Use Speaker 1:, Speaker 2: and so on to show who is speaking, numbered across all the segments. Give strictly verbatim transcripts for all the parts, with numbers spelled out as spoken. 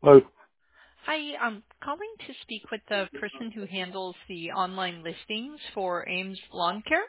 Speaker 1: Hello.
Speaker 2: Hi, I'm calling to speak with the person who handles the online listings for Ames Lawn Care.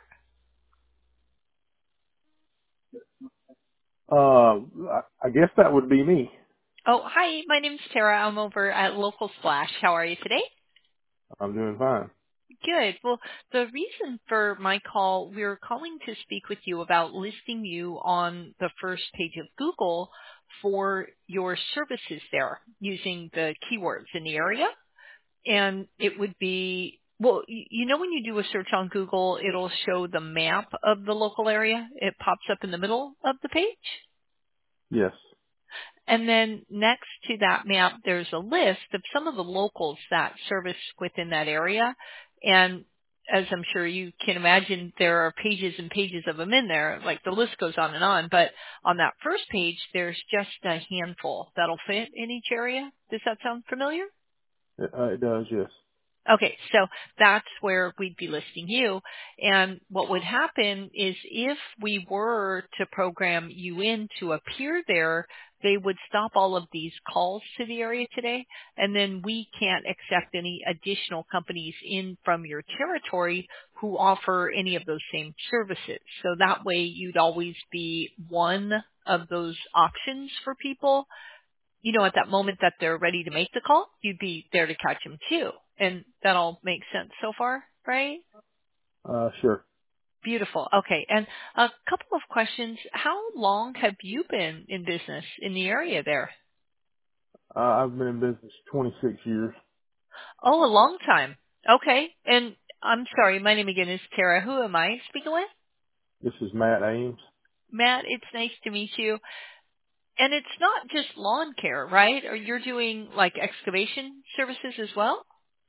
Speaker 1: Uh, I I guess that would be me.
Speaker 2: Oh, hi, my name's Tara. I'm over at Local Splash. How are you today?
Speaker 1: I'm doing fine.
Speaker 2: Good. Well, the reason for my call, we're calling to speak with you about listing you on the first page of Google for your services there using the keywords in the area. And it would be, well, y- you know, when you do a search on Google, it'll show the map of the local area. It pops up in the middle of the page.
Speaker 1: Yes.
Speaker 2: And then next to that map, there's a list of some of the locals that service within that area. And as I'm sure you can imagine, there are pages and pages of them in there. Like the list goes on and on. But on that first page, there's just a handful that'll fit in each area. Does that sound familiar?
Speaker 1: It, uh, it does. Yes.
Speaker 2: Okay, so that's where we'd be listing you. And what would happen is if we were to program you in to appear there, they would stop all of these calls to the area today, and then we can't accept any additional companies in from your territory who offer any of those same services. So that way you'd always be one of those options for people, you know, at that moment that they're ready to make the call, you'd be there to catch them too. And that all makes sense so far, right?
Speaker 1: Uh, sure.
Speaker 2: Beautiful. Okay. And a couple of questions. How long have you been in business in the area there?
Speaker 1: Uh, I've been in business twenty-six years.
Speaker 2: Oh, a long time. Okay. And I'm sorry, my name again is Tara. Who am I speaking with?
Speaker 1: This is Matt Ames.
Speaker 2: Matt, it's nice to meet you. And it's not just lawn care, right? Or you're doing like excavation services as well?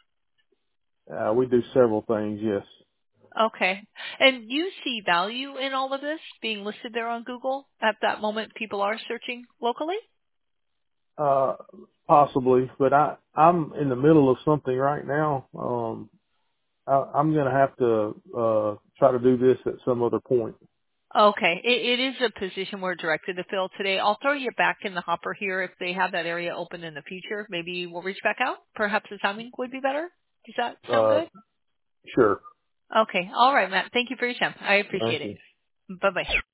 Speaker 1: Uh, we do several things. Yes.
Speaker 2: Okay. And you see value in all of this being listed there on Google at that moment people are searching locally?
Speaker 1: Uh, possibly, but I I'm in the middle of something right now. Um, I, I'm gonna have to uh try to do this at some other point.
Speaker 2: Okay. It, it is a position we're directed to fill today. I'll throw you back in the hopper here if they have that area open in the future. Maybe we'll reach back out. Perhaps the timing would be better. Does that sound
Speaker 1: Uh,
Speaker 2: good?
Speaker 1: sure.
Speaker 2: Okay. All right, Matt. Thank you for your time. I appreciate
Speaker 1: Thank
Speaker 2: it.
Speaker 1: you.
Speaker 2: Bye-bye.